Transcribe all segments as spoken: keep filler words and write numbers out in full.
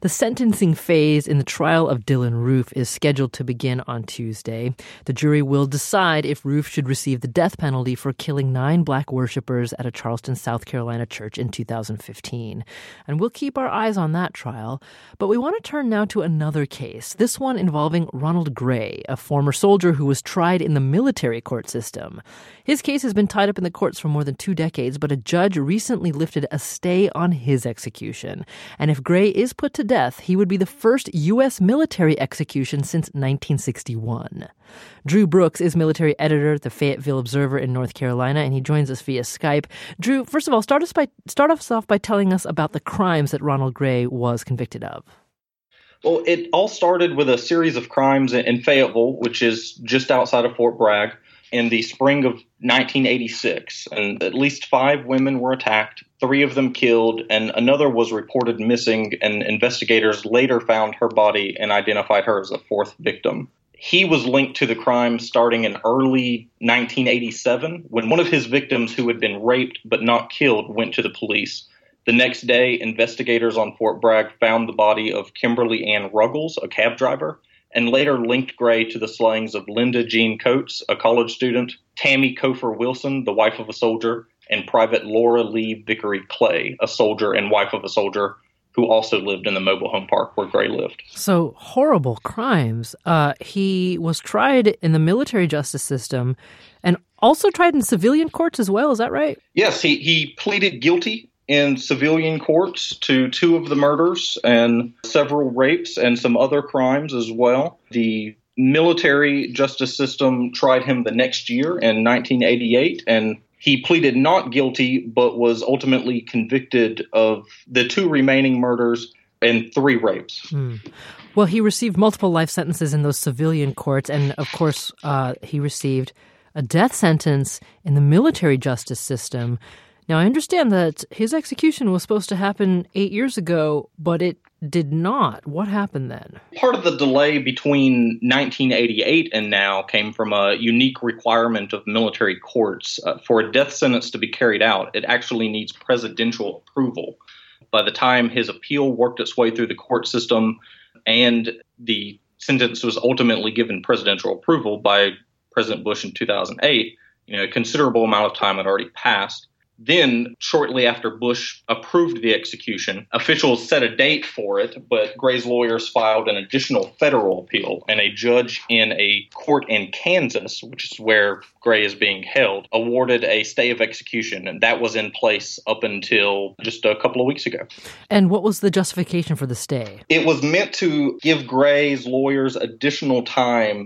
The sentencing phase in the trial of Dylann Roof is scheduled to begin on Tuesday. The jury will decide if Roof should receive the death penalty for killing nine black worshipers at a Charleston, South Carolina church in two thousand fifteen. And we'll keep our eyes on that trial. But we want to turn now to another case, this one involving Ronald Gray, a former soldier who was tried in the military court system. His case has been tied up in the courts for more than two decades, but a judge recently lifted a stay on his execution. And if Gray is put to death, he would be the first U S military execution since nineteen sixty-one. Drew Brooks is military editor at the Fayetteville Observer in North Carolina, and he joins us via Skype. Drew, first of all, start us by start us off by telling us about the crimes that Ronald Gray was convicted of. Well, it all started with a series of crimes in Fayetteville, which is just outside of Fort Bragg, in the spring of nineteen eighty-six. And at least five women were attacked, three of them killed, and another was reported missing, and investigators later found her body and identified her as a fourth victim. He was linked to the crime starting in early nineteen eighty-seven, when one of his victims who had been raped but not killed went to the police. The next day, investigators on Fort Bragg found the body of Kimberly Ann Ruggles, a cab driver, and later linked Gray to the slayings of Linda Jean Coates, a college student, Tammy Cofer Wilson, the wife of a soldier, and Private Laura Lee Vickery Clay, a soldier and wife of a soldier who also lived in the mobile home park where Gray lived. So horrible crimes. Uh, he was tried in the military justice system and also tried in civilian courts as well. Is that right? Yes, he, he pleaded guilty in civilian courts to two of the murders and several rapes and some other crimes as well. The military justice system tried him the next year in nineteen eighty-eight, and he pleaded not guilty but was ultimately convicted of the two remaining murders and three rapes. Hmm. Well, he received multiple life sentences in those civilian courts, and of course, uh, he received a death sentence in the military justice system. Now, I understand that his execution was supposed to happen eight years ago, but it did not. What happened then? Part of the delay between nineteen eighty-eight and now came from a unique requirement of military courts. Uh, for a death sentence to be carried out, it actually needs presidential approval. By the time his appeal worked its way through the court system and the sentence was ultimately given presidential approval by President Bush in two thousand eight, you know, a considerable amount of time had already passed. Then, shortly after Bush approved the execution, officials set a date for it, but Gray's lawyers filed an additional federal appeal, and a judge in a court in Kansas, which is where Gray is being held, awarded a stay of execution, and that was in place up until just a couple of weeks ago. And what was the justification for the stay? It was meant to give Gray's lawyers additional time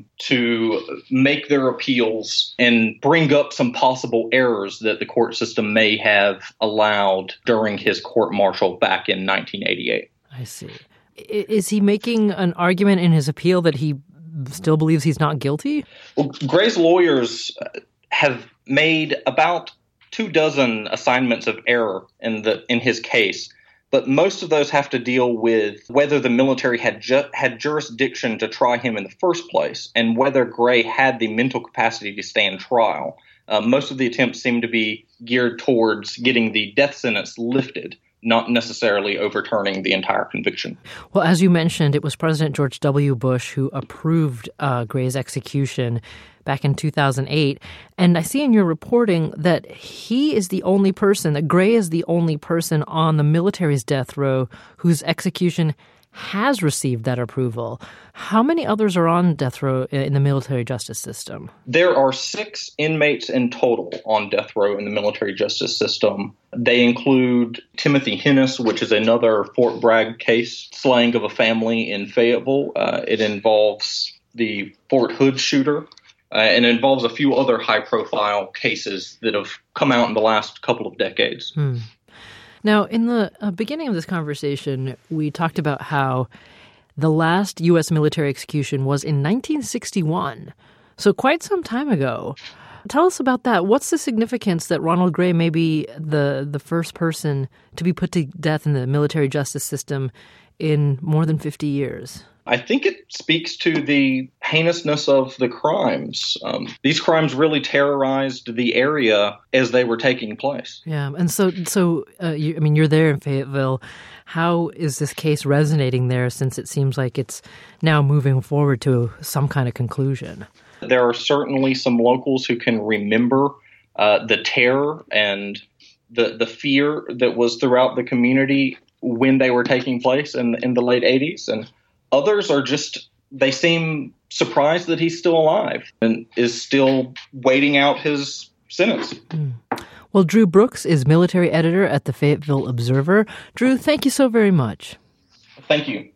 to make their appeals and bring up some possible errors that the court system may have allowed during his court-martial back in nineteen eighty-eight. I see. Is he making an argument in his appeal that he still believes he's not guilty? Well, Gray's lawyers have made about two dozen assignments of error in the in his case, but most of those have to deal with whether the military had ju- had jurisdiction to try him in the first place and whether Gray had the mental capacity to stand trial. Uh, most of the attempts seem to be geared towards getting the death sentence lifted, not necessarily overturning the entire conviction. Well, as you mentioned, it was President George W. Bush who approved uh, Gray's execution back in two thousand eight. And I see in your reporting that he is the only person, that Gray is the only person on the military's death row whose execution has received that approval. How many others are on death row in the military justice system? There are six inmates in total on death row in the military justice system. They include Timothy Hennis, which is another Fort Bragg case, slaying of a family in Fayetteville. Uh, it involves the Fort Hood shooter, uh, and it involves a few other high-profile cases that have come out in the last couple of decades. Hmm. Now, in the uh, beginning of this conversation, we talked about how the last U S military execution was in nineteen sixty-one, so quite some time ago. Tell us about that. What's the significance that Ronald Gray may be the, the first person to be put to death in the military justice system in more than fifty years? I think it speaks to the heinousness of the crimes. Um, these crimes really terrorized the area as they were taking place. Yeah, and so, so uh, you, I mean, you're there in Fayetteville. How is this case resonating there, since it seems like it's now moving forward to some kind of conclusion? There are certainly some locals who can remember uh, the terror and the the fear that was throughout the community when they were taking place in, in the late eighties, and others are just, they seem surprised that he's still alive and is still waiting out his sentence. Mm. Well, Drew Brooks is military editor at the Fayetteville Observer. Drew, thank you so very much. Thank you.